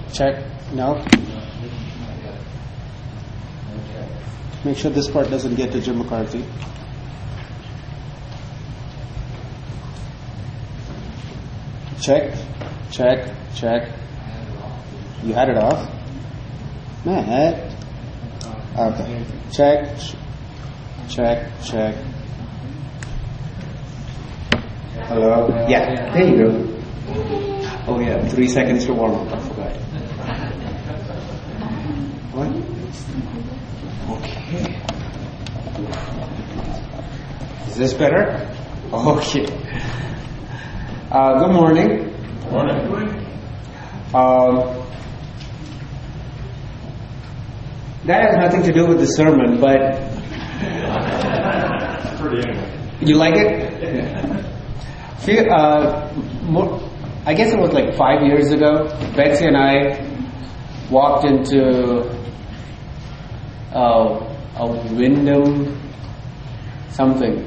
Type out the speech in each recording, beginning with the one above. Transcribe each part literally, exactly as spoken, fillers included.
Check. No. Make sure this part doesn't get to Jim McCarthy. Check. Check. Check. You had it off? Matt. Okay. Check. Check. Check. Hello? Yeah. There you go. Oh yeah, three seconds to warm up. I forgot. What? Okay. Is this better? Okay. Uh, good morning. Morning. Um, that has nothing to do with the sermon, but Pretty anyway. you like it? Yeah. Few, uh, more, I guess it was like five years ago. Betsy and I walked into uh, a Wyndham something,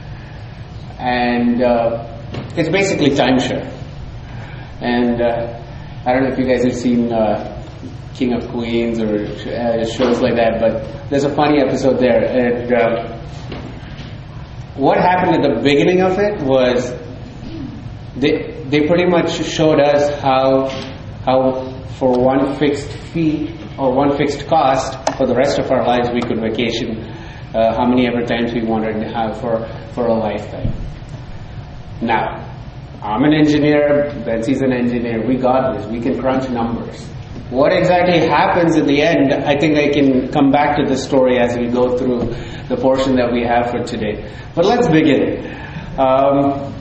and uh, it's basically timeshare. And uh, I don't know if you guys have seen uh, King of Queens or uh, shows like that, but there's a funny episode there. And uh, what happened at the beginning of it was they they pretty much showed us how how for one fixed fee or one fixed cost for the rest of our lives we could vacation uh, how many ever times we wanted to have for for a lifetime. Now, I'm an engineer, Betsy's an engineer, we got this, we can crunch numbers. What exactly happens in the end, I think I can come back to the story as we go through the portion that we have for today. But let's begin. Um,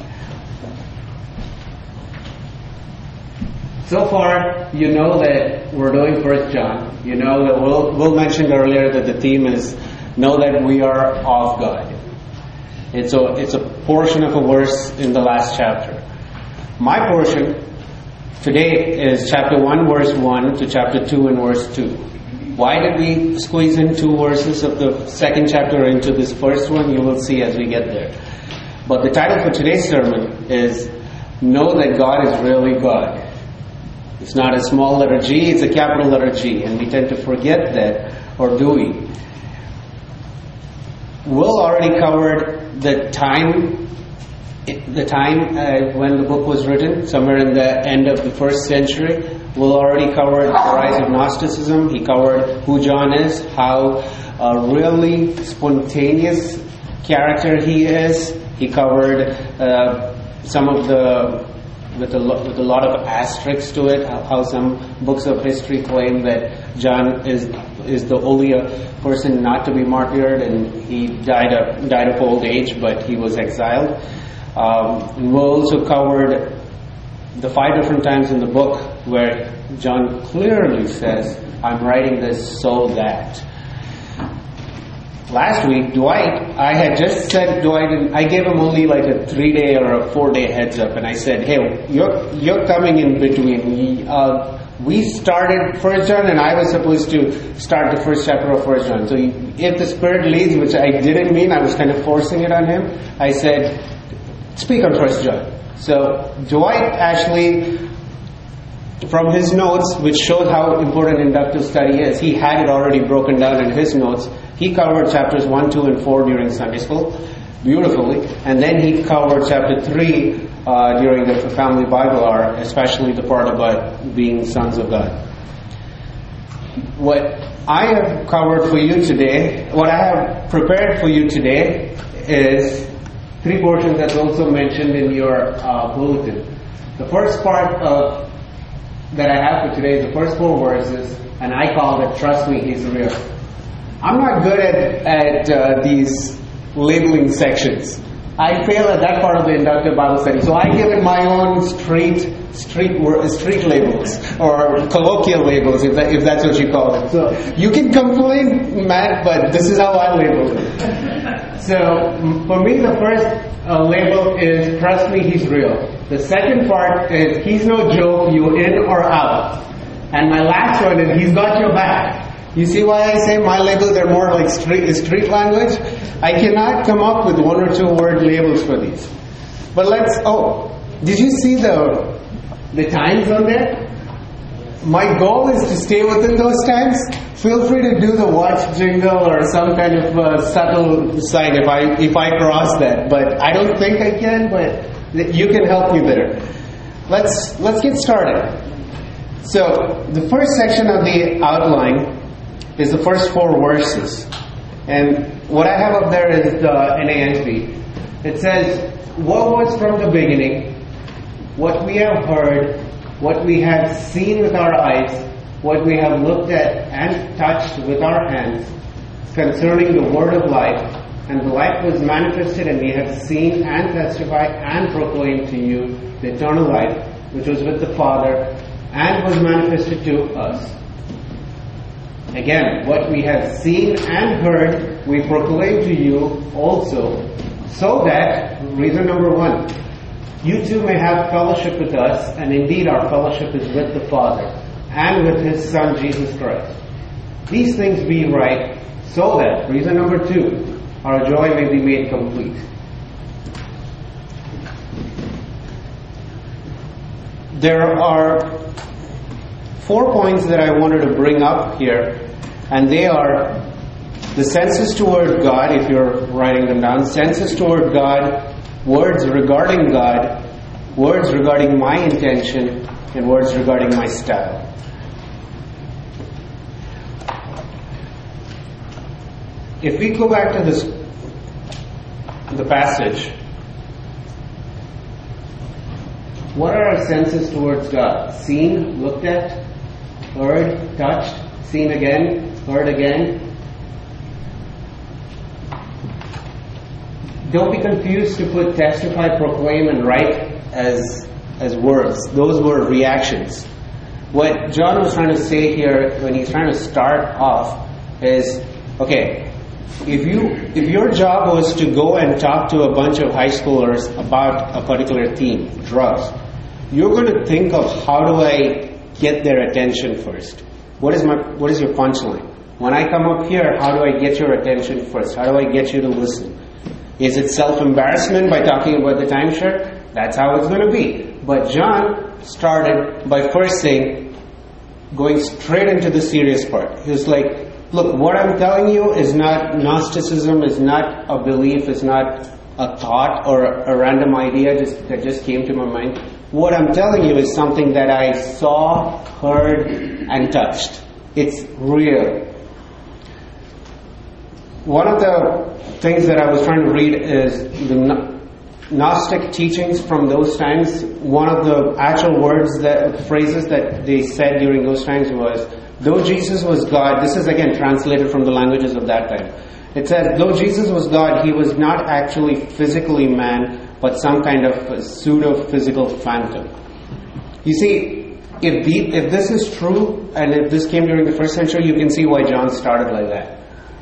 so far, you know that we're doing First John. You know that Will, Will mentioned earlier that the theme is know that we are of God. It's a, it's a portion of a verse in the last chapter. My portion today is chapter one, verse one to chapter two and verse two. Why did we squeeze in two verses of the second chapter into this first one? You will see as we get there. But the title for today's sermon is Know That God is Really God. It's not a small letter G, it's a capital letter G. And we tend to forget that, or do we? Will already covered the time the time uh, when the book was written, somewhere in the end of the first century. Will already covered the rise of Gnosticism. He covered who John is, how a really spontaneous character he is. He covered uh, some of the with a, lo- with a lot of asterisks to it, how, how some books of history claim that John is is the only uh, person not to be martyred, and he died of, died of old age, but he was exiled. Um, we also covered the five different times in the book where John clearly says, I'm writing this so that. Last week, Dwight, I had just said Dwight, and I gave him only like a three-day or a four-day heads up, and I said, hey, you're you're coming in between. Uh, we started First John, and I was supposed to start the first chapter of First John. So if the Spirit leads, which I didn't mean, I was kind of forcing it on him, I said, speak on First John. So Dwight actually, from his notes, which shows how important inductive study is, he had it already broken down in his notes. He covered chapters one, two, and four during Sunday school, beautifully. And then he covered chapter three uh, during the family Bible hour, especially the part about being sons of God. What I have covered for you today, what I have prepared for you today is three portions that's also mentioned in your uh, bulletin. The first part of that I have for today is the first four verses, and I call it Trust Me, He's Real. I'm not good at, at uh, these labeling sections. I fail at that part of the inductive Bible study. So I give it my own street street street labels or colloquial labels, if that, if that's what you call it. So you can complain, Matt, but this is how I label it. So for me, the first uh, label is Trust Me, He's Real. The second part is He's no joke, you in or out. And my last one is He's got your back. You see why I say my labels are more like street, street language? I cannot come up with one or two word labels for these. But let's, oh, did you see the the times on there? my goal is to stay within those times. Feel free to do the watch jingle or some kind of uh, subtle sign if I if I cross that. But I don't think I can. But you can help me there. Let's let's get started. So the first section of the outline is the first four verses, and what I have up there is the N A S B. It says, "What was from the beginning, what we have heard, what we have seen with our eyes, what we have looked at and touched with our hands, concerning the word of life. And the life was manifested, and we have seen and testified and proclaimed to you the eternal life, which was with the Father, and was manifested to us." Again, what we have seen and heard, we proclaim to you also, so that, reason number one, you too may have fellowship with us, and indeed our fellowship is with the Father, and with His Son Jesus Christ. These things be right, so that, reason number two, our joy may be made complete. There are four points that I wanted to bring up here, and they are the senses toward God, if you're writing them down, senses toward God, words regarding God, words regarding my intention, and words regarding my style. If we go back to this, the passage, what are our senses towards God? Seen, looked at, heard, touched, seen again, heard again. Don't be confused to put testify, proclaim, and write as as words. Those were reactions. What John was trying to say here when he's trying to start off is, okay, if you if your job was to go and talk to a bunch of high schoolers about a particular theme, drugs, you're going to think of how do I get their attention first? What is my what is your punchline? When I come up here, how do I get your attention first? How do I get you to listen? Is it self-embarrassment by talking about the timeshare? That's how it's going to be. But John started by first saying, going straight into the serious part. He was like, look, what I'm telling you is not Gnosticism, is not a belief, is not a thought or a random idea just, that just came to my mind. What I'm telling you is something that I saw, heard, and touched. It's real. One of the things that I was trying to read is the Gnostic teachings from those times. One of the actual words, that phrases that they said during those times was, though Jesus was God, this is again translated from the languages of that time. It says, though Jesus was God, He was not actually physically man, but some kind of pseudo-physical phantom. You see, if, the, if this is true, and if this came during the first century, you can see why John started like that.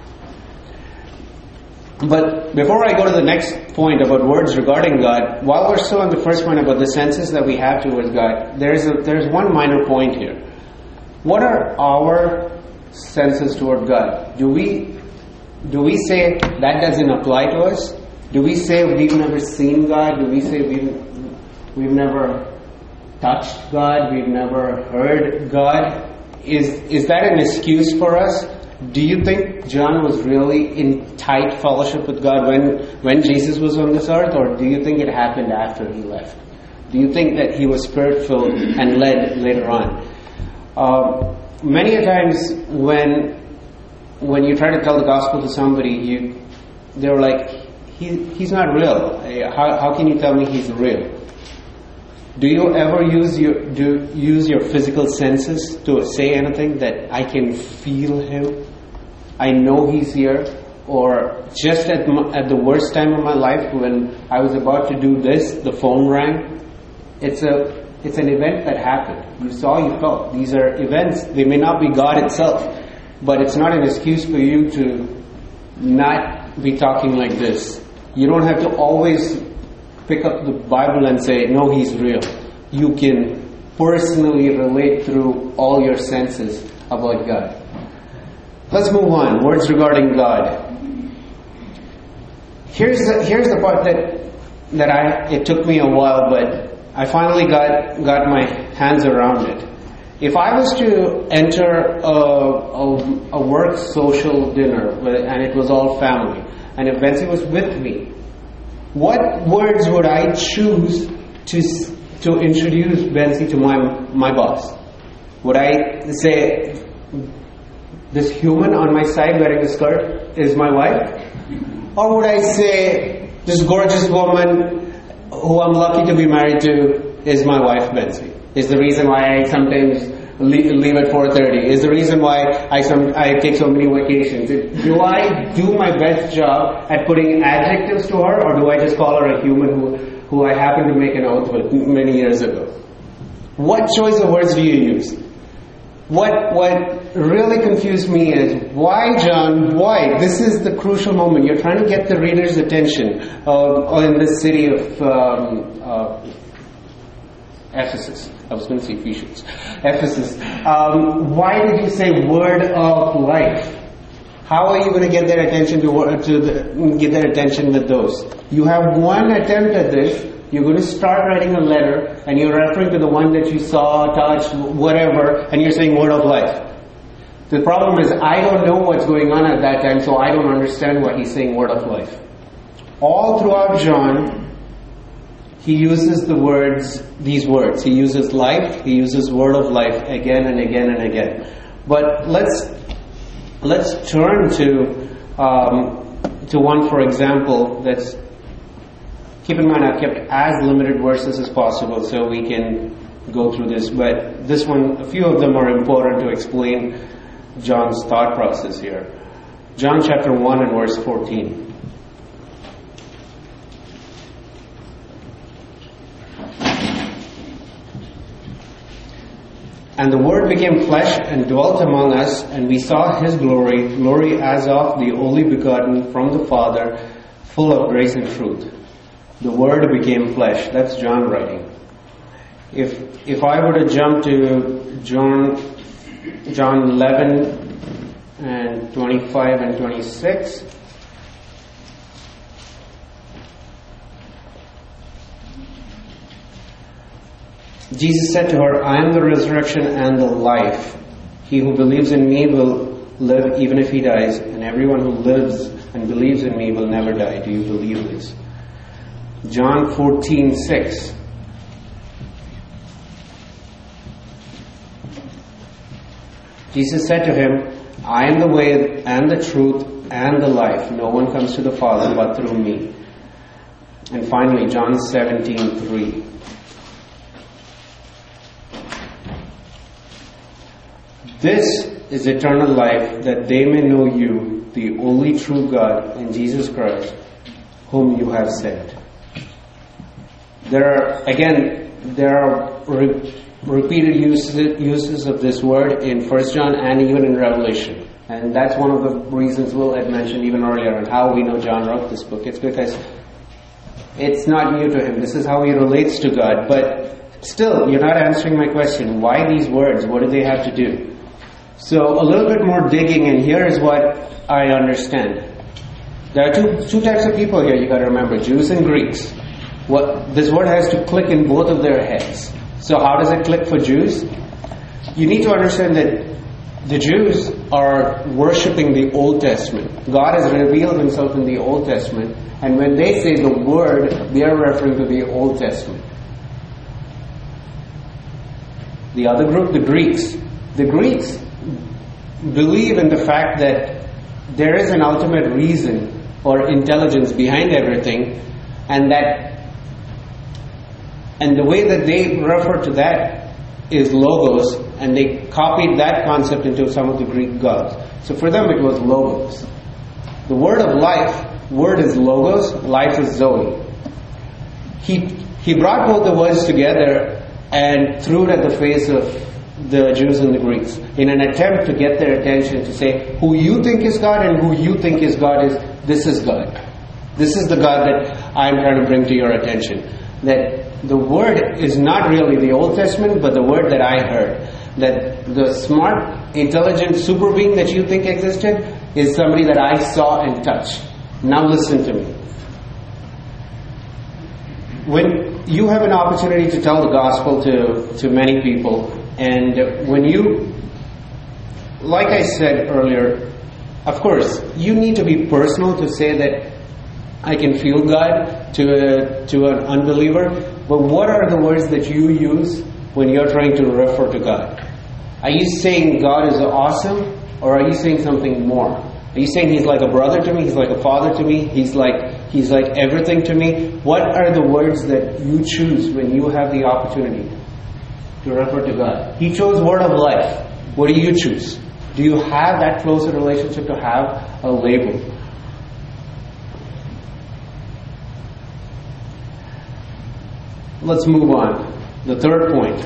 But before I go to the next point about words regarding God, while we're still on the first point about the senses that we have towards God, there's a, there's one minor point here. What are our senses toward God? Do we do we say that doesn't apply to us? Do we say we've never seen God? Do we say we've we've never touched God? We've never heard God? Is is that an excuse for us? Do you think John was really in tight fellowship with God when, when Jesus was on this earth, or do you think it happened after he left? Do you think that he was spirit-filled and led later on? Uh, many a times when when you try to tell the gospel to somebody, you they're like, he, he's not real. How, how can you tell me he's real? Do you ever use your do use your physical senses to say anything that I can feel him? I know he's here. Or just at my, at the worst time of my life, when I was about to do this, the phone rang. It's a it's an event that happened. You saw, you felt. These are events. They may not be God itself, but it's not an excuse for you to not be talking like this. You don't have to always pick up the Bible and say, no, he's real. You can personally relate through all your senses about God. Let's move on. Words regarding God. Here's the, here's the part that that I it took me a while, but I finally got got my hands around it. If I was to enter a, a, a work social dinner and it was all family, and if Betsy was with me, what words would I choose to to introduce Betsy to my my boss? Would I say, this human on my side wearing a skirt is my wife? Or would I say, this gorgeous woman who I'm lucky to be married to is my wife, Betsy? Is the reason why I sometimes leave, leave at four thirty. Is the reason why I some I take so many vacations. Do I do my best job at putting adjectives to her, or do I just call her a human who, who I happened to make an oath with many years ago? What choice of words do you use? What what really confused me is, why, John, why? This is the crucial moment. You're trying to get the reader's attention uh, in the city of um, uh, Ephesus. I was going to say Ephesians. Ephesus. Um, why did you say word of life? How are you going to get their attention to, to the, get their attention with those? You have one attempt at this. You're going to start writing a letter, and you're referring to the one that you saw, touched, whatever, and you're saying word of life. The problem is, I don't know what's going on at that time, so I don't understand why he's saying word of life. All throughout John, he uses the words, these words. He uses life, he uses word of life again and again and again. But let's let's turn to um, to one, for example, that's. Keep in mind, I've kept as limited verses as possible so we can go through this. But this one, a few of them are important to explain John's thought process here. John chapter one and verse fourteen. And the Word became flesh and dwelt among us, and we saw His glory, glory as of the only begotten from the Father, full of grace and truth. The Word became flesh. That's John writing. If if I were to jump to John John eleven and twenty-five and twenty-six, Jesus said to her, I am the resurrection and the life. He who believes in me will live even if he dies, and everyone who lives and believes in me will never die. Do you believe this? John fourteen six. Jesus said to him, I am the way and the truth and the life. No one comes to the Father but through me. And finally, John seventeen three. This is eternal life, that they may know you, the only true God, and Jesus Christ, whom you have sent. There are, again, there are re- repeated uses, uses of this word in First John and even in Revelation. And that's one of the reasons Will had mentioned even earlier on how we know John wrote this book. It's because it's not new to him. This is how he relates to God. But still, you're not answering my question. Why these words? What do they have to do? So a little bit more digging, and here is what I understand. There are two, two types of people here you got to remember, Jews and Greeks. What this word has to click in both of their heads. So how does it click for Jews? You need to understand that the Jews are worshipping the Old Testament. God has revealed Himself in the Old Testament, and when they say the word, they are referring to the Old Testament. The other group, the Greeks. The Greeks believe in the fact that there is an ultimate reason or intelligence behind everything, and that And the way that they refer to that is logos, and they copied that concept into some of the Greek gods. So for them it was logos. The word of life, word is logos, life is Zoe. He he brought both the words together and threw it at the face of the Jews and the Greeks in an attempt to get their attention, to say, who you think is God and who you think is God is, this is God. This is the God that I'm trying to bring to your attention. That the word is not really the Old Testament, but the word that I heard. That the smart, intelligent super being that you think existed is somebody that I saw and touched. Now listen to me. When you have an opportunity to tell the gospel to, to many people, And when you, like I said earlier, of course, you need to be personal to say that I can feel God to a, to an unbeliever. But what are the words that you use when you're trying to refer to God? Are you saying God is awesome, or are you saying something more? Are you saying He's like a brother to me? He's like a father to me? He's like He's like everything to me? What are the words that you choose when you have the opportunity to refer to God? He chose word of life. What do you choose? Do you have that closer relationship to have a label? Let's move on. The third point.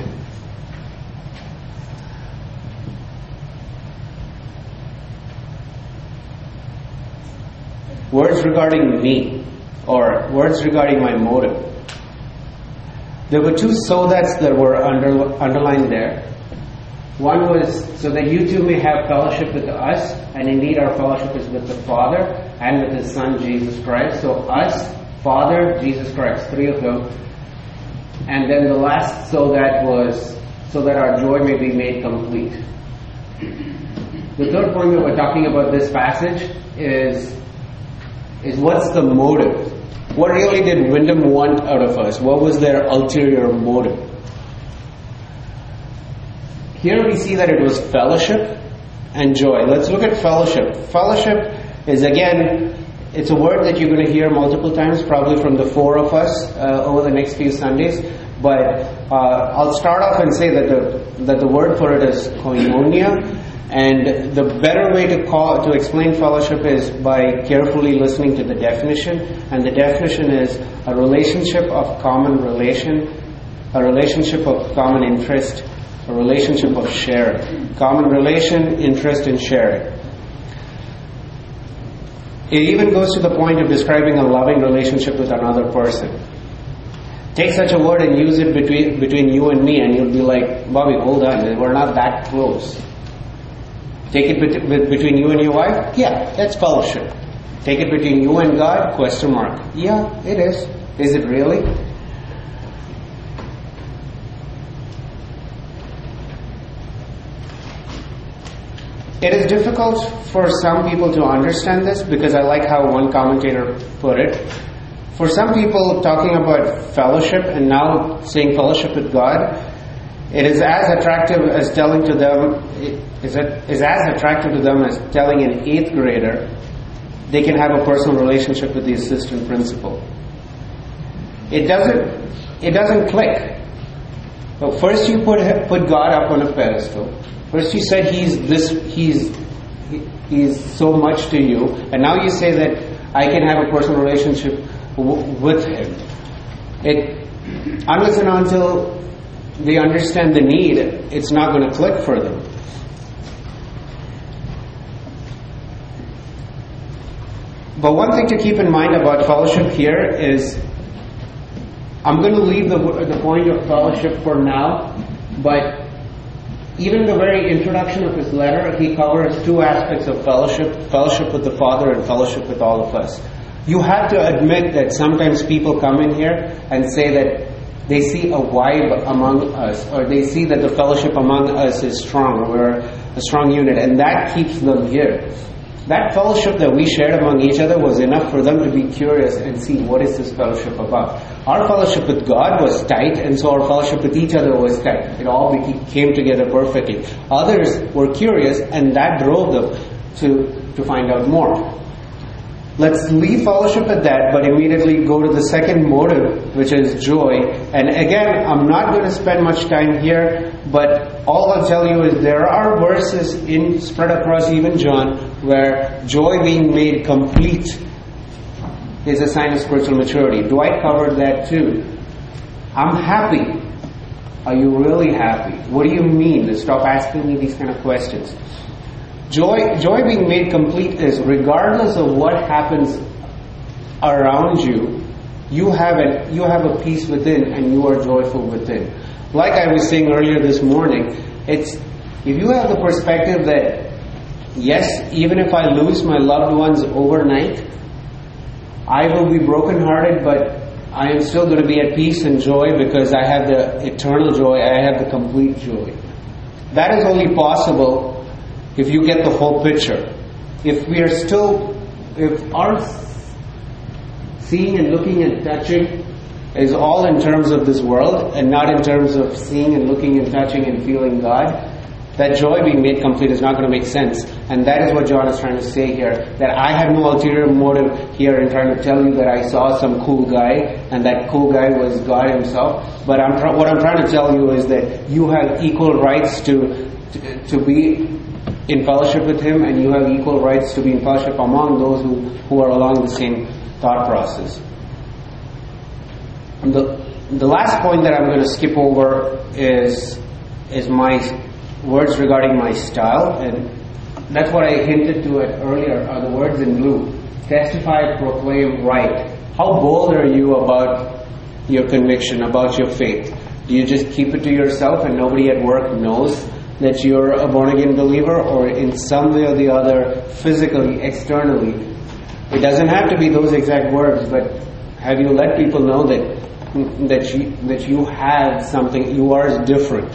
Words regarding me, or words regarding my motive. There were two so that's that were under, underlined there. One was so that you two may have fellowship with us, and indeed our fellowship is with the Father and with His Son Jesus Christ. So us, Father, Jesus Christ, three of them. And then the last so that was so that our joy may be made complete. The third point that we're talking about this passage is is what's the motive? What really did Wyndham want out of us? What was their ulterior motive? Here we see that it was fellowship and joy. Let's look at fellowship. Fellowship is, again, it's a word that you're going to hear multiple times, probably from the four of us uh, over the next few Sundays. But uh, I'll start off and say that the that the word for it is koinonia. And the better way to call to explain fellowship is by carefully listening to the definition. And the definition is a relationship of common relation, a relationship of common interest, a relationship of sharing. Common relation, interest, and sharing. It even goes to the point of describing a loving relationship with another person. Take such a word and use it between between you and me, and you'll be like, Bobby, hold on, we're not that close. Take it bet- between you and your wife? Yeah, that's fellowship. Take it between you and God? Question mark. Yeah, it is. Is it really? It is difficult for some people to understand this because I like how one commentator put it. For some people, talking about fellowship and now saying fellowship with God, it is as attractive as telling to them, is, it, is as attractive to them as telling an eighth grader they can have a personal relationship with the assistant principal. It doesn't, it doesn't click. But first you put put God up on a pedestal. First you said He's this, He's He's so much to you, and now you say that I can have a personal relationship w- with Him. It, unless and until they understand the need, it's not going to click for them. But one thing to keep in mind about fellowship here is, I'm going to leave the, the point of fellowship for now, but even the very introduction of his letter, he covers two aspects of fellowship, fellowship with the Father and fellowship with all of us. You have to admit that sometimes people come in here and say that they see a vibe among us, or they see that the fellowship among us is strong, or we're a strong unit, and that keeps them here. That fellowship that we shared among each other was enough for them to be curious and see what is this fellowship about. Our fellowship with God was tight, and so our fellowship with each other was tight. It all came together perfectly. Others were curious, and that drove them to, to find out more. Let's leave fellowship at that, but immediately go to the second motive, which is joy. And again, I'm not going to spend much time here, but all I'll tell you is there are verses in spread across even John where joy being made complete is a sign of spiritual maturity. Dwight covered that too. I'm happy. Are you really happy? What do you mean? Stop asking me these kind of questions. Joy, joy being made complete is regardless of what happens around you, you have a, you have a peace within and you are joyful within. Like I was saying earlier this morning, it's if you have the perspective that, yes, even if I lose my loved ones overnight, I will be brokenhearted, but I am still going to be at peace and joy because I have the eternal joy, I have the complete joy. that is only possible if you get the whole picture. If we are still, if our seeing and looking and touching is all in terms of this world and not in terms of seeing and looking and touching and feeling God, that joy being made complete is not going to make sense. And that is what John is trying to say here, that I have no ulterior motive here in trying to tell you that I saw some cool guy and that cool guy was God himself. But I'm tr- what I'm trying to tell you is that you have equal rights to, to, to be in fellowship with him, and you have equal rights to be in fellowship among those who, who are along the same thought process. And the, the last point that I'm going to skip over is, is my words regarding my style, and that's what I hinted to it earlier, are the words in blue. Testify, proclaim, write. How bold are you about your conviction, about your faith? Do you just keep it to yourself and nobody at work knows that you're a born-again believer, or in some way or the other, physically, externally? It doesn't have to be those exact words, but have you let people know that that you, that you have something, you are different?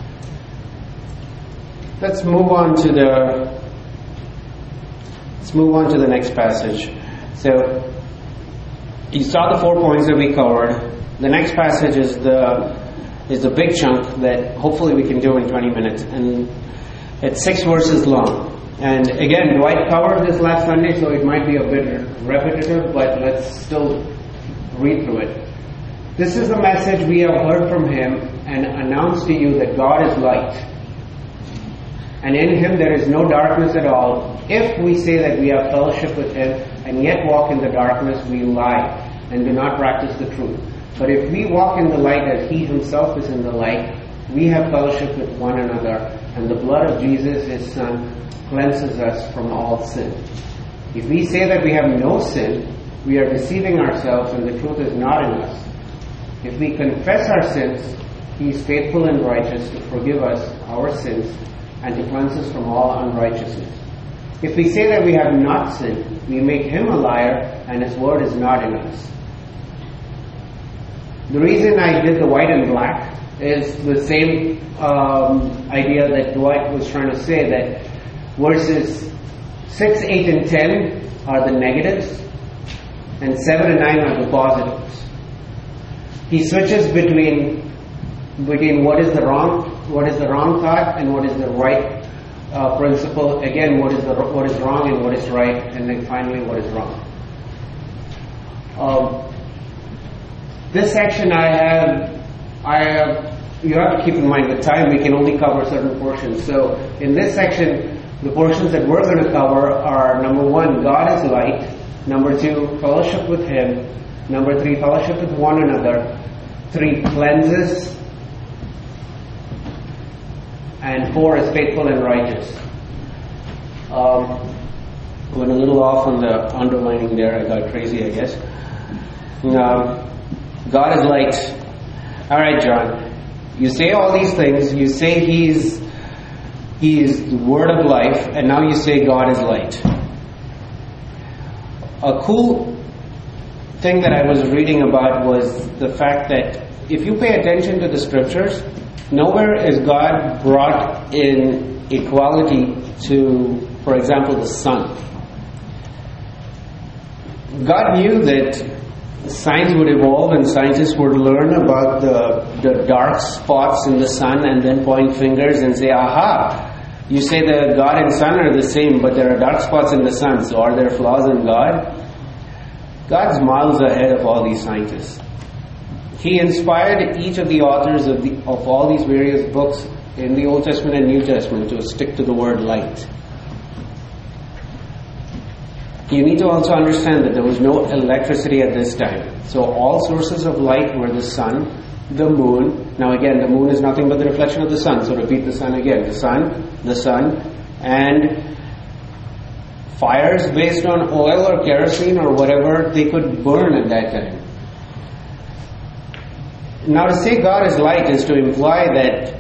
Let's move on to the let's move on to the next passage. So you saw the four points that we covered. The next passage is the is the big chunk that hopefully we can do in twenty minutes, and it's six verses long. And again, Dwight covered this last Sunday, so it might be a bit repetitive, but let's still read through it. This is the message we have heard from him and announced to you, that God is light, and in him there is no darkness at all. If we say that we have fellowship with him and yet walk in the darkness, we lie and do not practice the truth. But if we walk in the light as he himself is in the light, we have fellowship with one another, and the blood of Jesus, his Son, cleanses us from all sin. If we say that we have no sin, we are deceiving ourselves, and the truth is not in us. If we confess our sins, he is faithful and righteous to forgive us our sins and to cleanse us from all unrighteousness. If we say that we have not sinned, we make him a liar, and his word is not in us. The reason I did the white and black is the same um, idea that Dwight was trying to say, that verses six, eight, and ten are the negatives, and seven and nine are the positives. He switches between between what is the wrong what is the wrong thought and what is the right uh, principle. Again, what is the what is wrong and what is right, and then finally what is wrong. Um, this section I have I have you have to keep in mind the time. We can only cover certain portions. So in this section, the portions that we're going to cover are: number one, God is light; number two, fellowship with him; number three, fellowship with one another; three, cleanses; and four is faithful and righteous. Um, I went a little off on the underlining there. I got crazy, I guess. Um, God is light. All right, John. You say all these things. You say He's He is the Word of life, and now you say God is light. A cool thing that I was reading about was the fact that if you pay attention to the scriptures, nowhere is God brought in equality to, for example, the sun. God knew that science would evolve and scientists would learn about the, the dark spots in the sun and then point fingers and say, aha, you say that God and sun are the same, but there are dark spots in the sun, so are there flaws in God? God's miles ahead of all these scientists. He inspired each of the authors of, the, of all these various books in the Old Testament and New Testament to stick to the word light. You need to also understand that there was no electricity at this time. So all sources of light were the sun, the moon. Now again, the moon is nothing but the reflection of the sun. So repeat the sun again. The sun, the sun, and fires based on oil or kerosene or whatever they could burn at that time. Now to say God is light is to imply that,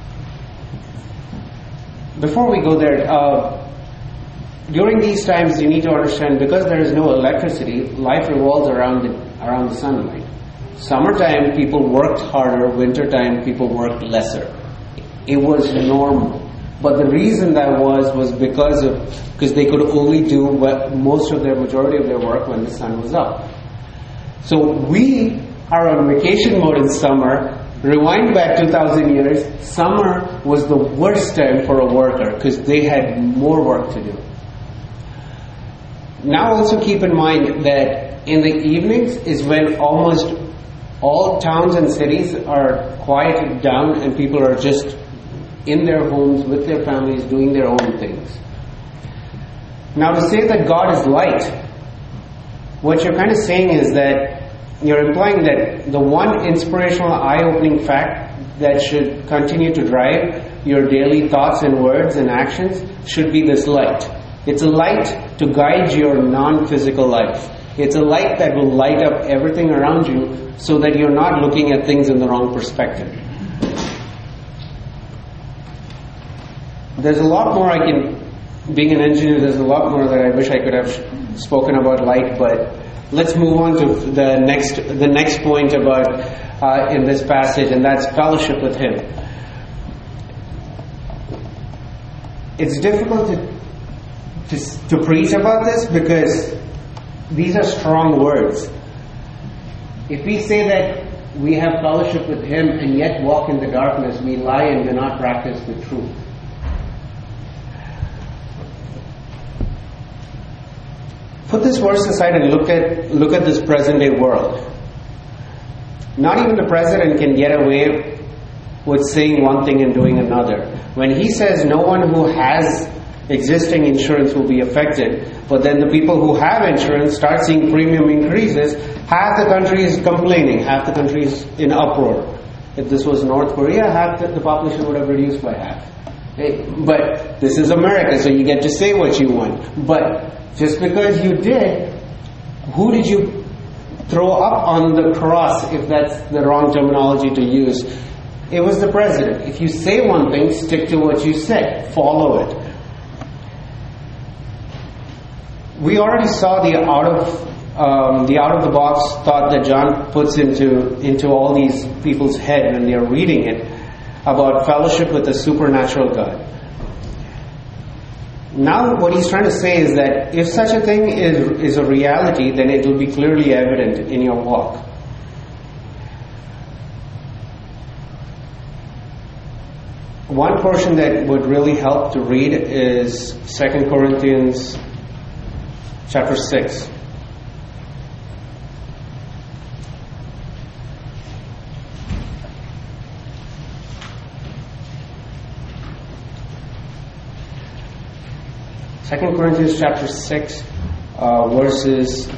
before we go there, uh, during these times you need to understand, because there is no electricity, life revolves around the, around the sunlight. Summertime people worked harder, wintertime people worked lesser. It was normal. But the reason that was, was because of, because they could only do what, most of their, majority of their work when the sun was up. So we are on vacation mode in summer. Rewind back two thousand years, summer was the worst time for a worker because they had more work to do. Now also keep in mind that in the evenings is when almost all towns and cities are quieted down and people are just in their homes with their families doing their own things. Now to say that God is light, what you're kind of saying is that you're implying that the one inspirational, eye-opening fact that should continue to drive your daily thoughts and words and actions should be this light. It's a light to guide your non-physical life. It's a light that will light up everything around you so that you're not looking at things in the wrong perspective. There's a lot more I can, being an engineer, there's a lot more that I wish I could have spoken about light, but let's move on to the next the next point about uh, in this passage, and that's fellowship with Him. It's difficult to, to, to preach about this because these are strong words. If we say that we have fellowship with Him and yet walk in the darkness, we lie and do not practice the truth. Put this verse aside and look at look at this present day world. Not even the president can get away with saying one thing and doing another. When he says no one who has existing insurance will be affected, but then the people who have insurance start seeing premium increases, half the country is complaining, half the country is in uproar. If this was North Korea, half the, the population would have reduced by half. But this is America, so you get to say what you want. But just because you did, who did you throw up on the cross, if that's the wrong terminology to use? It was the president. If you say one thing, stick to what you said. Follow it. We already saw the out of um, the out of the box thought that John puts into into all these people's head when they are reading it about fellowship with the supernatural God. Now what he's trying to say is that if such a thing is, is a reality, then it will be clearly evident in your walk. One portion that would really help to read is Second Corinthians chapter six. Second Corinthians chapter six, uh, verses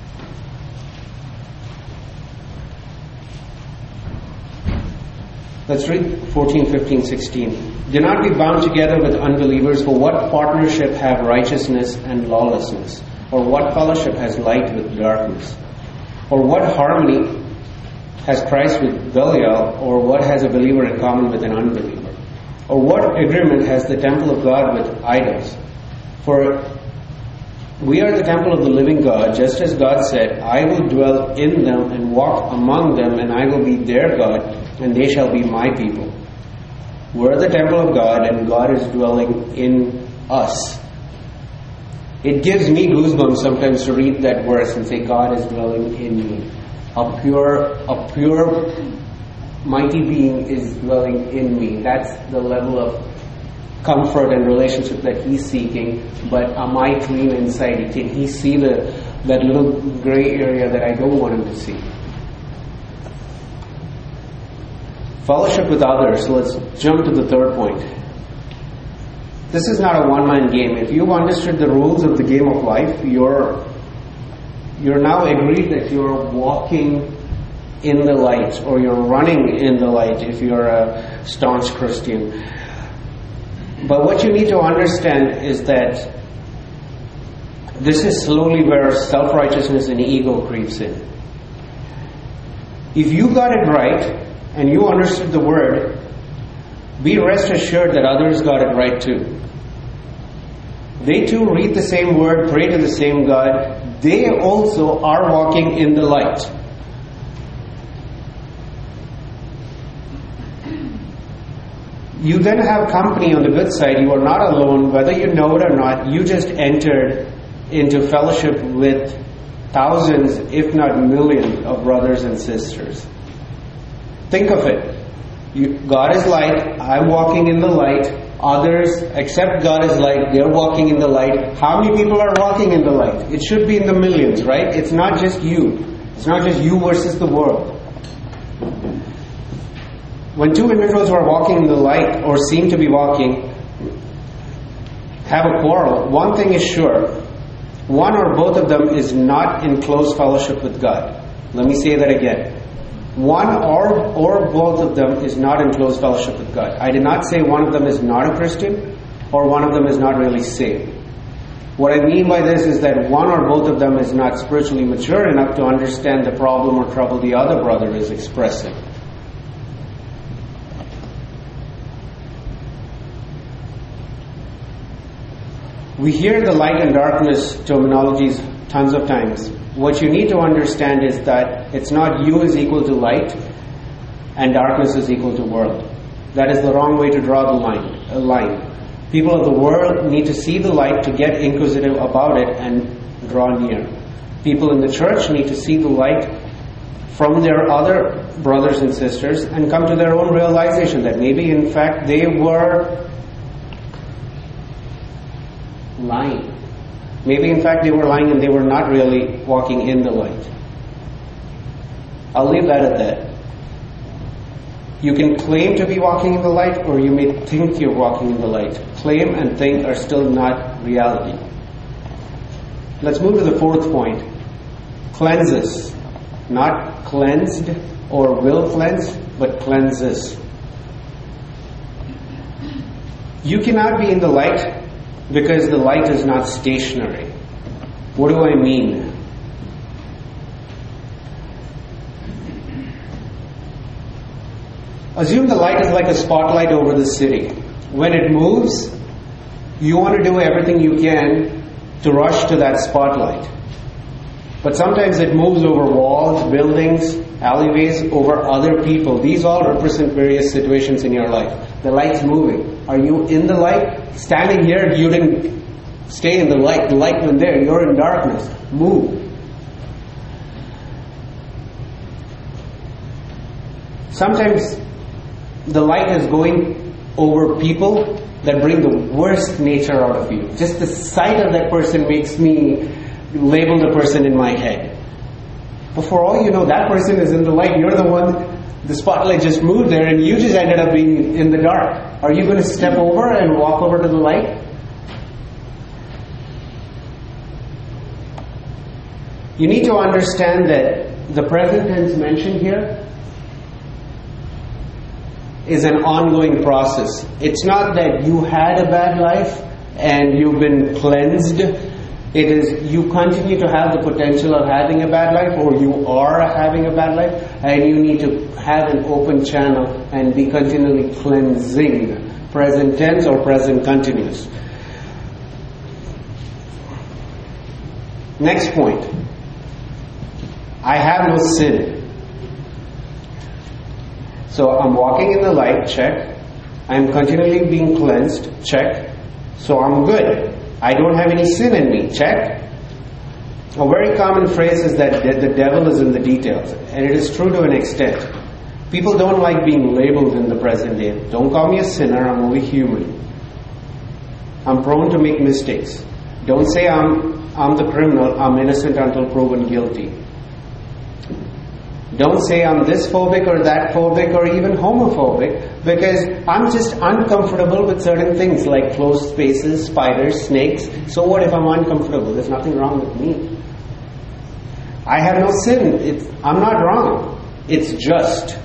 let's read fourteen, fifteen, sixteen. Do not be bound together with unbelievers, for what partnership have righteousness and lawlessness? Or what fellowship has light with darkness? Or what harmony has Christ with Belial? Or what has a believer in common with an unbeliever? Or what agreement has the temple of God with idols? For we are the temple of the living God, just as God said, I will dwell in them and walk among them, and I will be their God, and they shall be my people. We are the temple of God, and God is dwelling in us. It gives me goosebumps sometimes to read that verse and say, God is dwelling in me. A pure, a pure, mighty being is dwelling in me. That's the level of comfort and relationship that he's seeking. But am I clean inside? Can he see the that little gray area that I don't want him to see? Fellowship with others. Let's jump to the third point. This is not a one-man game. If you've understood the rules of the game of life, you're you're now agreed that you're walking in the light, or you're running in the light if you're a staunch Christian. But what you need to understand is that this is slowly where self-righteousness and ego creeps in. If you got it right and you understood the word, be rest assured that others got it right too. They too read the same word, pray to the same God. They also are walking in the light. You then have company on the good side. You are not alone, whether you know it or not. You just entered into fellowship with thousands, if not millions, of brothers and sisters. Think of it. You, God is light. I'm walking in the light. Others, except God is light, they're walking in the light. How many people are walking in the light? It should be in the millions, right? It's not just you. It's not just you versus the world. When two individuals who are walking in the light, or seem to be walking, have a quarrel, one thing is sure. One or both of them is not in close fellowship with God. Let me say that again. One or, or both of them is not in close fellowship with God. I did not say one of them is not a Christian, or one of them is not really saved. What I mean by this is that one or both of them is not spiritually mature enough to understand the problem or trouble the other brother is expressing. We hear the light and darkness terminologies tons of times. What you need to understand is that it's not you is equal to light and darkness is equal to world. That is the wrong way to draw the line. A line. People of the world need to see the light to get inquisitive about it and draw near. People in the church need to see the light from their other brothers and sisters and come to their own realization that maybe in fact they were lying. Maybe in fact they were lying and they were not really walking in the light. I'll leave that at that. You can claim to be walking in the light, or you may think you're walking in the light. Claim and think are still not reality. Let's move to the fourth point. Cleanses. Not cleansed or will cleanse, but cleanses. You cannot be in the light because the light is not stationary. What do I mean? Assume the light is like a spotlight over the city. When it moves, you want to do everything you can to rush to that spotlight. But sometimes it moves over walls, buildings, alleyways, over other people. These all represent various situations in your life. The light's moving. Are you in the light? Standing here, you didn't stay in the light. The light went there. You're in darkness. Move. Sometimes the light is going over people that bring the worst nature out of you. Just the sight of that person makes me label the person in my head. But for all you know, that person is in the light. You're the one, the spotlight just moved there and you just ended up being in the dark. Are you going to step over and walk over to the light? You need to understand that the present tense mentioned here is an ongoing process. It's not that you had a bad life and you've been cleansed. It is you continue to have the potential of having a bad life, or you are having a bad life, and you need to have an open channel and be continually cleansing. Present tense or present continuous. Next point. I have no sin. So I'm walking in the light, check. I'm continually being cleansed, check. So I'm good. I don't have any sin in me, check. A very common phrase is that the devil is in the details. And it is true to an extent. People don't like being labeled in the present day. Don't call me a sinner, I'm only human. I'm prone to make mistakes. Don't say I'm, I'm the criminal, I'm innocent until proven guilty. Don't say I'm this phobic or that phobic or even homophobic, because I'm just uncomfortable with certain things like closed spaces, spiders, snakes. So what if I'm uncomfortable? There's nothing wrong with me. I have no sin. It's, I'm not wrong. It's just.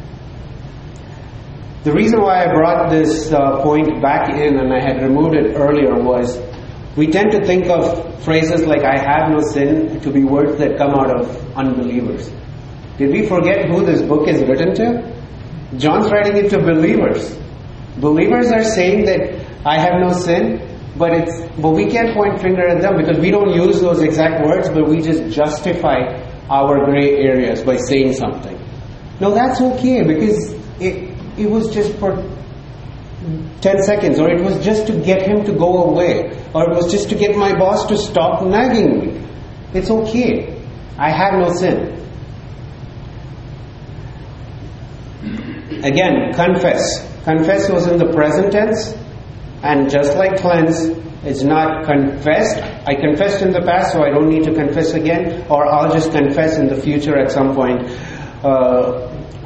The reason why I brought this uh, point back in and I had removed it earlier was we tend to think of phrases like I have no sin to be words that come out of unbelievers. Did we forget who this book is written to? John's writing it to believers. Believers are saying that I have no sin, but it's but we can't point finger at them because we don't use those exact words, but we just justify our gray areas by saying something. No, that's okay because it it was just for ten seconds, or it was just to get him to go away, or it was just to get my boss to stop nagging me. It's okay. I have no sin. Again, confess. Confess was in the present tense, and just like cleanse, it's not confessed. I confessed in the past, so I don't need to confess again, or I'll just confess in the future at some point. Uh,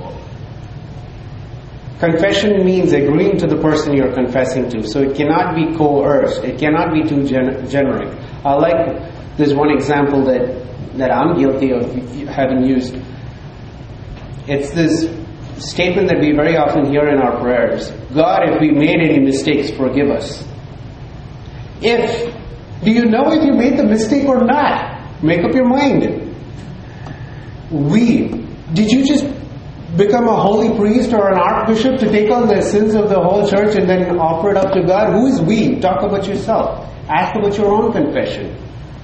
confession means agreeing to the person you're confessing to, so it cannot be coerced. It cannot be too gen- generic. I like this one example that that I'm guilty of having used. It's this statement that we very often hear in our prayers. God, if we made any mistakes, forgive us. If, do you know if you made the mistake or not? Make up your mind. We, did you just become a holy priest or an archbishop to take on the sins of the whole church and then offer it up to God? Who is we? Talk about yourself. Ask about your own confession.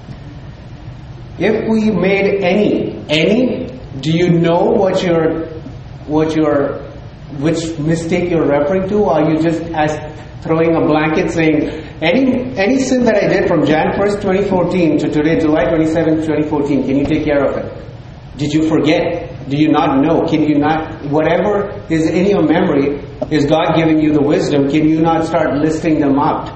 If we made any, any, do you know what your, what your, which mistake you're referring to? Or are you just as throwing a blanket saying, any, any sin that I did from January first, twenty fourteen to today, July twenty-seventh, twenty fourteen, can you take care of it? Did you forget? Do you not know? Can you not, whatever is in your memory, is God giving you the wisdom, can you not start listing them out?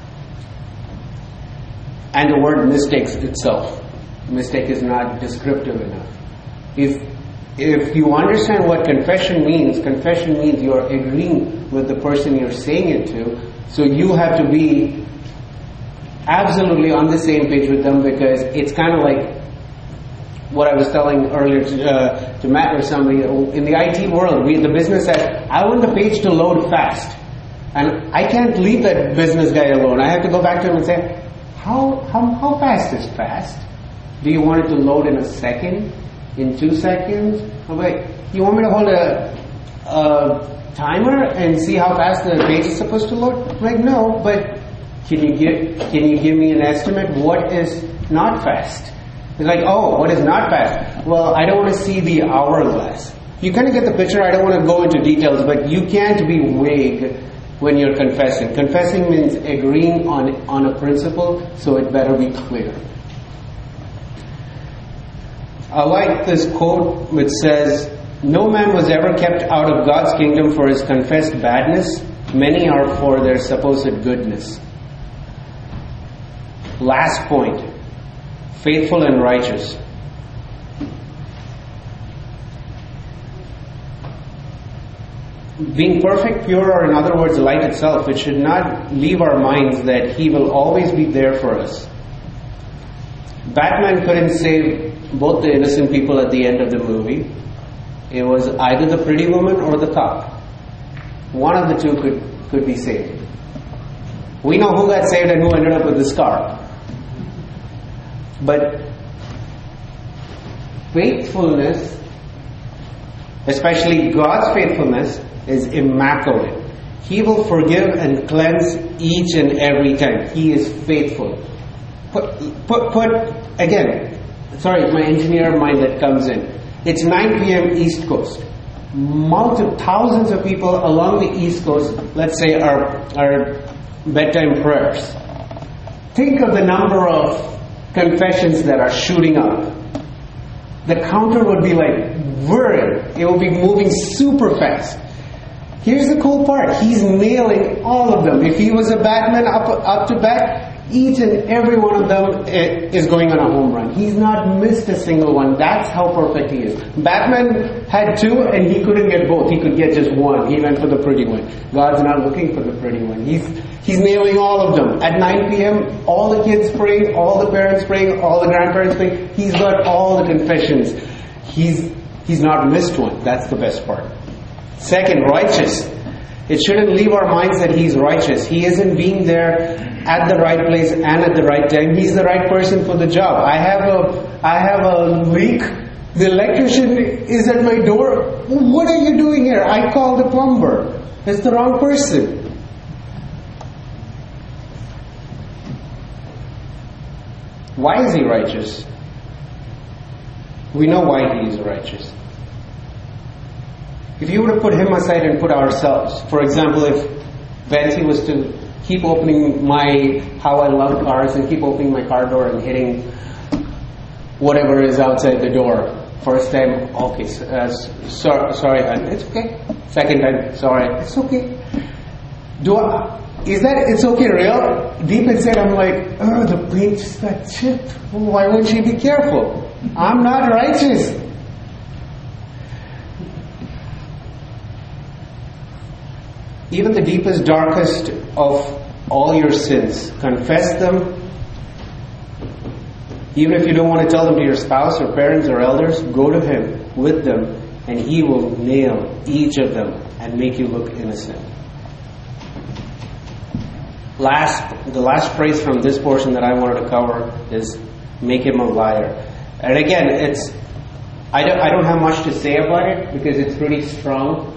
And the word mistakes itself. Mistake is not descriptive enough. If if you understand what confession means, confession means you're agreeing with the person you're saying it to, so you have to be absolutely on the same page with them, because it's kind of like what I was telling earlier to, uh, to Matt or somebody. In the I T world, we, the business says, I want the page to load fast. And I can't leave that business guy alone. I have to go back to him and say, how, how, how fast is fast? Do you want it to load in a second? In two seconds? Oh, wait, you want me to hold a, a timer and see how fast the page is supposed to load? I'm like, no, but can you give can you give me an estimate? What is not fast? It's like, oh, what is not fast? Well, I don't want to see the hourglass. You kind of get the picture. I don't want to go into details, but you can't be vague when you're confessing. Confessing means agreeing on on a principle, so it better be clear. I like this quote which says, no man was ever kept out of God's kingdom for his confessed badness. Many are for their supposed goodness. Last point. Faithful and righteous. Being perfect, pure, or in other words, light itself, it should not leave our minds that He will always be there for us. Batman couldn't save both the innocent people at the end of the movie. It was either the pretty woman or the cop. One of the two could, could be saved. We know who got saved and who ended up with the scar. But faithfulness, especially God's faithfulness, is immaculate. He will forgive and cleanse each and every time. He is faithful. Put, put, put again, sorry, it's my engineer mind that comes in. It's nine p.m. East Coast. Multiple thousands of people along the East Coast, let's say, are, are bedtime prayers. Think of the number of confessions that are shooting up. The counter would be like whirring. It will be moving super fast. Here's the cool part. He's nailing all of them. If he was a Batman up, up to bat, each and every one of them is going on a home run. He's not missed a single one. That's how perfect he is. Batman had two and he couldn't get both. He could get just one. He went for the pretty one. God's not looking for the pretty one. He's He's nailing all of them. At nine p.m., all the kids praying, all the parents praying, all the grandparents praying. He's got all the confessions. He's He's not missed one. That's the best part. Second, righteous. It shouldn't leave our minds that He's righteous. He isn't being there at the right place and at the right time. He's the right person for the job. I have a I have a leak. The electrician is at my door. What are you doing here? I called the plumber. It's the wrong person. Why is He righteous? We know why He is righteous. If you were to put Him aside and put ourselves, for example, if fancy was to keep opening my, how I love cars, and keep opening my car door and hitting whatever is outside the door. First time, okay, uh, sorry, sorry, it's okay. Second time, sorry, it's okay. Do I, is that it's okay real? Deep inside, I'm like, oh, the paint just got chipped. Why won't she be careful? I'm not righteous. Even the deepest, darkest of all your sins, confess them. Even if you don't want to tell them to your spouse or parents or elders, go to Him with them, and He will nail each of them and make you look innocent. Last, the last phrase from this portion that I wanted to cover is, make him a liar. And again, it's I don't, I don't have much to say about it because it's pretty strong.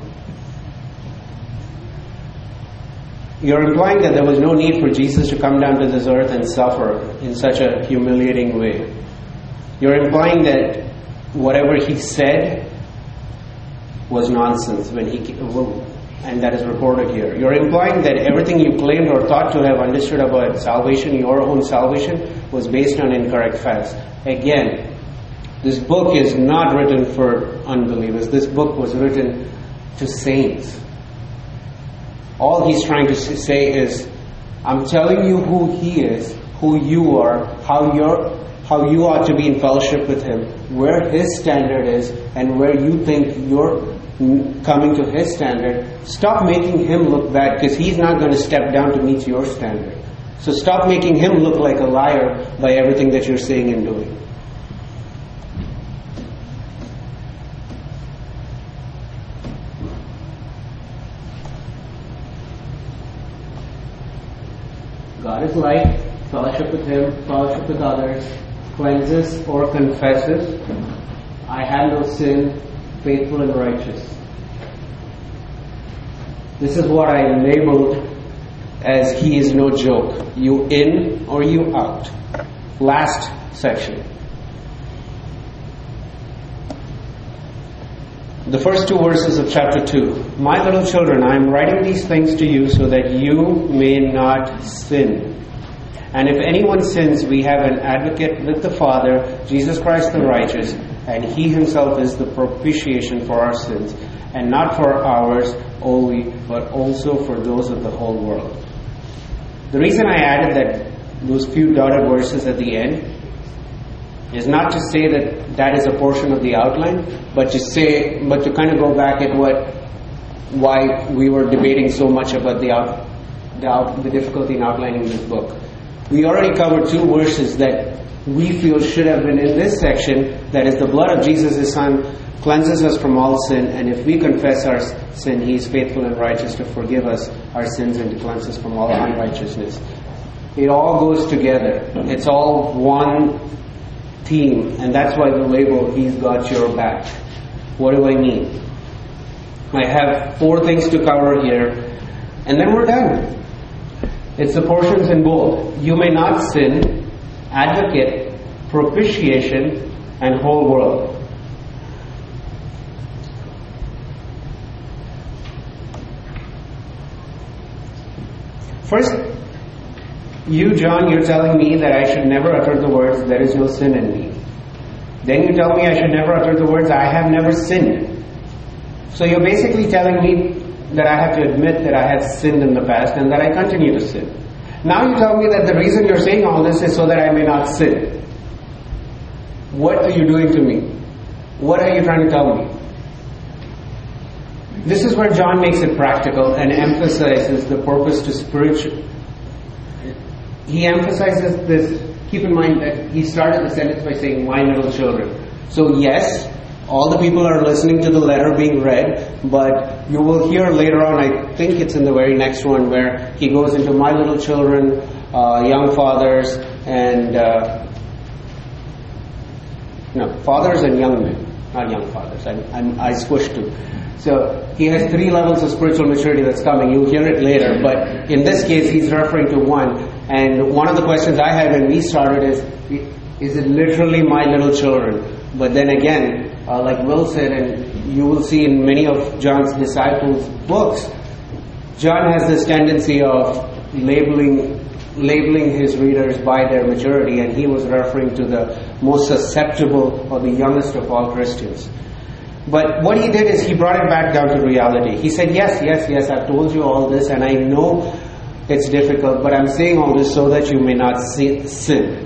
You're implying that there was no need for Jesus to come down to this earth and suffer in such a humiliating way. You're implying that whatever He said was nonsense when He and that is recorded here. You're implying that everything you claimed or thought to have understood about salvation, your own salvation, was based on incorrect facts. Again, this book is not written for unbelievers. This book was written to saints. All he's trying to say is, I'm telling you who He is, who you are, how you're, how you ought to be in fellowship with Him, where His standard is, and where you think you're coming to His standard. Stop making Him look bad, because He's not going to step down to meet your standard. So stop making Him look like a liar by everything that you're saying and doing. God is light, fellowship with Him, fellowship with others, cleanses or confesses, I have no sin, faithful and righteous. This is what I labeled as He is no joke. You in or you out. Last section. The first two verses of chapter two. My little children, I am writing these things to you so that you may not sin. And if anyone sins, we have an advocate with the Father, Jesus Christ the righteous, and He Himself is the propitiation for our sins, and not for ours only, but also for those of the whole world. The reason I added that those few dotted verses at the end is not to say that that is a portion of the outline, but to say, but to kind of go back at what, why we were debating so much about the out, the, out, the difficulty in outlining this book. We already covered two verses that we feel should have been in this section. That is, the blood of Jesus, His Son, cleanses us from all sin, and if we confess our sin, He is faithful and righteous to forgive us our sins and to cleanse us from all unrighteousness. It all goes together. It's all one theme, and that's why the label, He's got your back. What do I mean? I have four things to cover here, and then we're done. It's the portions in bold. You may not sin, advocate, propitiation, and whole world. First, you, John, you're telling me that I should never utter the words, there is no sin in me. Then you tell me I should never utter the words, I have never sinned. So you're basically telling me that I have to admit that I have sinned in the past and that I continue to sin. Now you tell me that the reason you're saying all this is so that I may not sin. What are you doing to me? What are you trying to tell me? This is where John makes it practical and emphasizes the purpose to spiritual. He emphasizes this. Keep in mind that he started the sentence by saying, my little children. So yes, all the people are listening to the letter being read, but you will hear later on, I think it's in the very next one, where he goes into my little children, uh, young fathers, and uh, no, fathers and young men, not young fathers. I, I'm, I squished two. So he has three levels of spiritual maturity that's coming. You'll hear it later, but in this case, he's referring to one. And one of the questions I had when we started is, is it literally my little children? But then again, uh, like Will said, and you will see in many of John's disciples' books, John has this tendency of labeling labeling his readers by their maturity, and he was referring to the most susceptible or the youngest of all Christians. But what he did is he brought it back down to reality. He said, yes, yes, yes, I've told you all this, and I know it's difficult, but I'm saying all this so that you may not sin.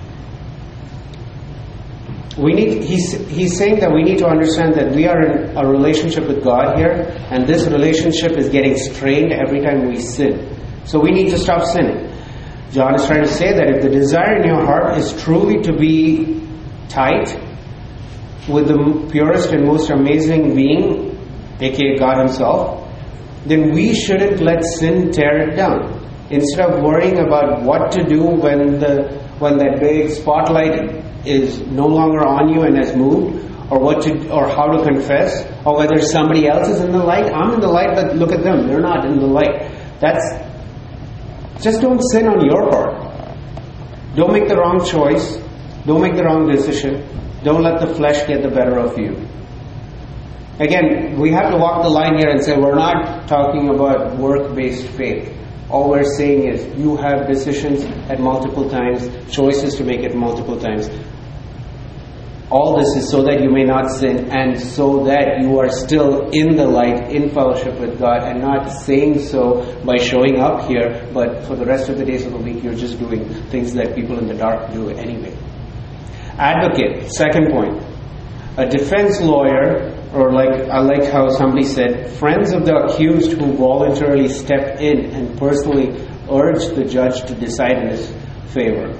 We need. He's, he's saying that we need to understand that we are in a relationship with God here, and this relationship is getting strained every time we sin. So we need to stop sinning. John is trying to say that if the desire in your heart is truly to be tight with the purest and most amazing being, aka God Himself, then we shouldn't let sin tear it down. Instead of worrying about what to do when the when that big spotlight is no longer on you and has moved, or what to or how to confess, or whether somebody else is in the light. I'm in the light, but look at them; they're not in the light. That's just don't sin on your part. Don't make the wrong choice. Don't make the wrong decision. Don't let the flesh get the better of you. Again, we have to walk the line here and say we're not talking about work-based faith. All we're saying is you have decisions at multiple times, choices to make at multiple times. All this is so that you may not sin, and so that you are still in the light, in fellowship with God, and not saying so by showing up here, but for the rest of the days of the week you're just doing things that people in the dark do anyway. Advocate, second point. A defense lawyer, or like I like how somebody said, friends of the accused who voluntarily step in and personally urge the judge to decide in his favor.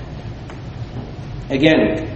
Again,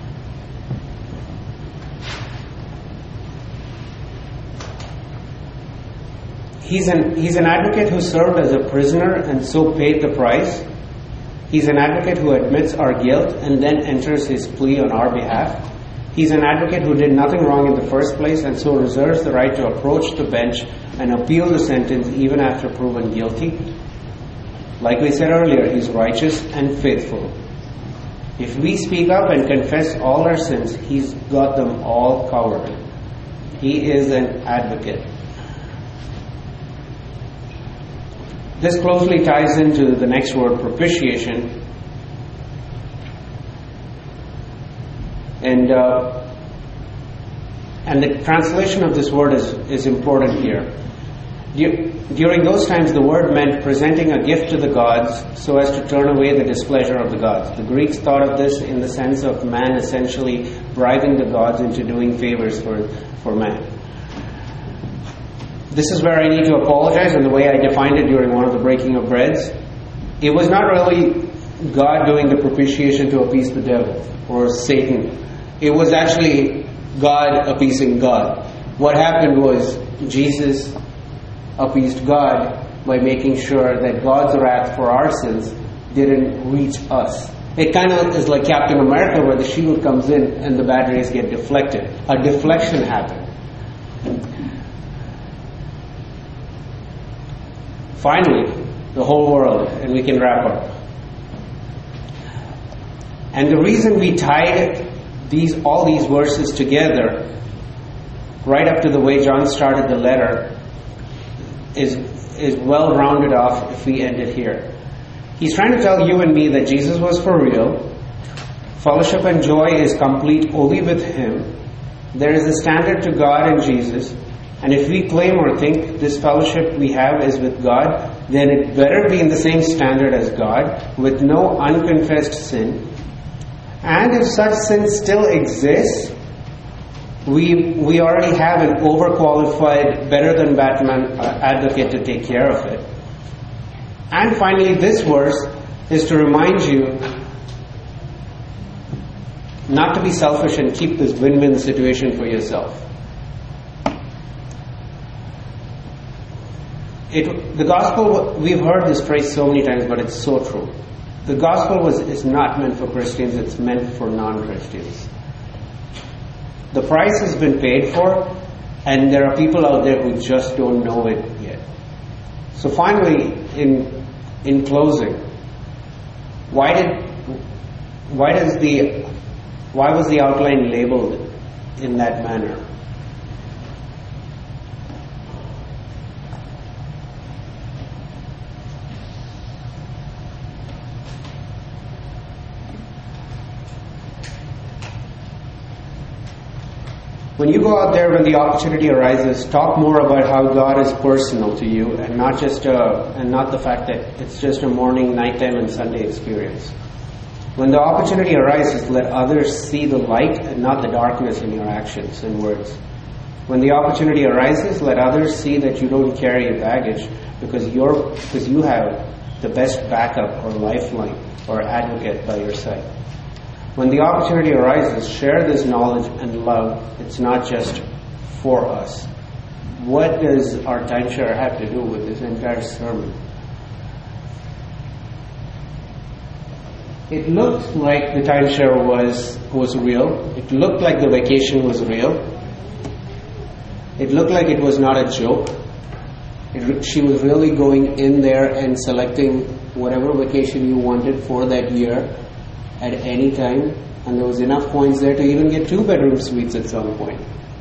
he's an he's an advocate who served as a prisoner and so paid the price. He's an advocate who admits our guilt and then enters his plea on our behalf. He's an advocate who did nothing wrong in the first place and so reserves the right to approach the bench and appeal the sentence even after proven guilty. Like we said earlier, he's righteous and faithful. If we speak up and confess all our sins, he's got them all covered. He is an advocate. This closely ties into the next word, propitiation. And uh, and the translation of this word is, is important here. During those times, the word meant presenting a gift to the gods so as to turn away the displeasure of the gods. The Greeks thought of this in the sense of man essentially bribing the gods into doing favors for, for man. This is where I need to apologize, and the way I defined it during one of the breaking of breads. It was not really God doing the propitiation to appease the devil or Satan. It was actually God appeasing God. What happened was Jesus appeased God by making sure that God's wrath for our sins didn't reach us. It kind of is like Captain America, where the shield comes in and the bad rays get deflected. A deflection happened. Finally, the whole world, and we can wrap up. And the reason we tied these all these verses together right up to the way John started the letter is is well rounded off if we end it here. He's trying to tell you and me that Jesus was for real. Fellowship and joy is complete only with Him. There is a standard to God and Jesus. And if we claim or think this fellowship we have is with God, then it better be in the same standard as God, with no unconfessed sin. And if such sin still exists, we we already have an overqualified, better than Batman uh, advocate to take care of it. And finally, this verse is to remind you not to be selfish and keep this win-win situation for yourself. It, the gospel, we've heard this phrase so many times, but it's so true. The gospel was is not meant for Christians, it's meant for non-Christians. The price has been paid for, and there are people out there who just don't know it yet. So finally, in in closing, why did why does the why was the outline labeled in that manner? When you go out there, when the opportunity arises, talk more about how God is personal to you, and not just uh, and not the fact that it's just a morning, nighttime, and Sunday experience. When the opportunity arises, let others see the light and not the darkness in your actions and words. When the opportunity arises, let others see that you don't carry a baggage because you're because you have the best backup or lifeline or advocate by your side. When the opportunity arises, share this knowledge and love. It's not just for us. What does our timeshare have to do with this entire sermon? It looked like the timeshare was was real. It looked like the vacation was real. It looked like it was not a joke. It, she was really going in there and selecting whatever vacation you wanted for that year at any time, and there was enough points there to even get two bedroom suites at some point.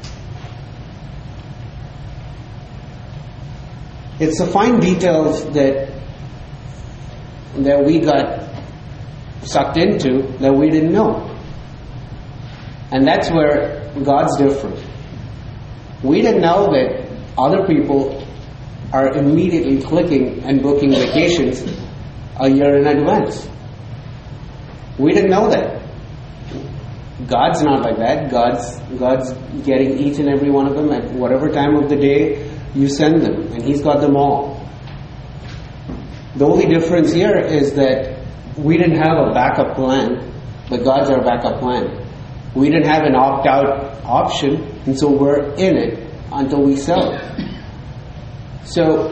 It's the fine details that that we got sucked into that we didn't know. And that's where God's different. We didn't know that other people are immediately clicking and booking vacations a year in advance. We didn't know that. God's not like that. God's God's getting each and every one of them at whatever time of the day you send them, and He's got them all. The only difference here is that we didn't have a backup plan, but God's our backup plan. We didn't have an opt-out option, and so we're in it until we sell it. So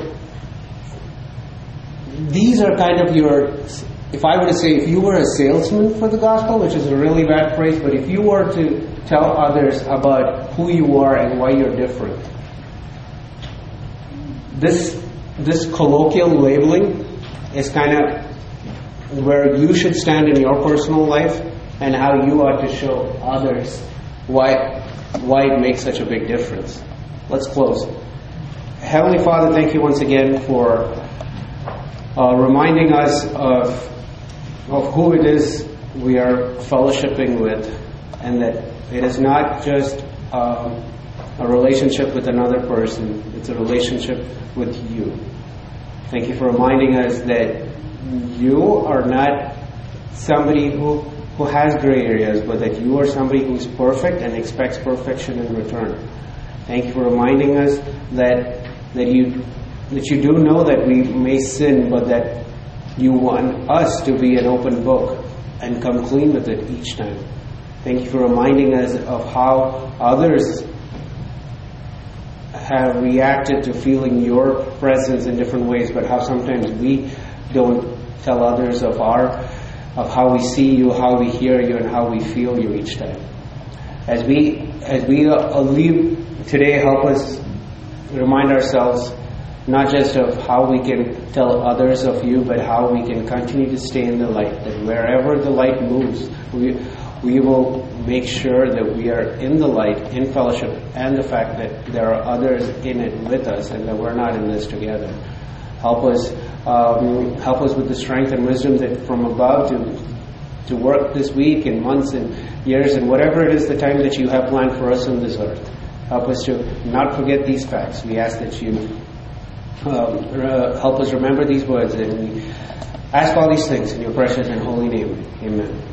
these are kind of your, if I were to say, if you were a salesman for the gospel, which is a really bad phrase, but if you were to tell others about who you are and why you're different, this this colloquial labeling is kind of where you should stand in your personal life and how you ought to show others why why it makes such a big difference. Let's close. Heavenly Father, thank you once again for uh, reminding us of of who it is we are fellowshipping with, and that it is not just um, a relationship with another person, it's a relationship with you. Thank you for reminding us that you are not somebody who, who has gray areas, but that you are somebody who is perfect and expects perfection in return. Thank you for reminding us that that you that you do know that we may sin, but that you want us to be an open book and come clean with it each time. Thank you for reminding us of how others have reacted to feeling your presence in different ways, but how sometimes we don't tell others of our of how we see you, how we hear you, and how we feel you each time. As we as we uh, leave today, help us remind ourselves not just of how we can tell others of you, but how we can continue to stay in the light. That wherever the light moves, we we will make sure that we are in the light, in fellowship, and the fact that there are others in it with us, and that we're not in this together. Help us, um, help us with the strength and wisdom that from above to to work this week and months and years and whatever it is the time that you have planned for us on this earth. Help us to not forget these facts. We ask that you um, uh, help us remember these words, and we ask all these things in your precious and holy name. Amen.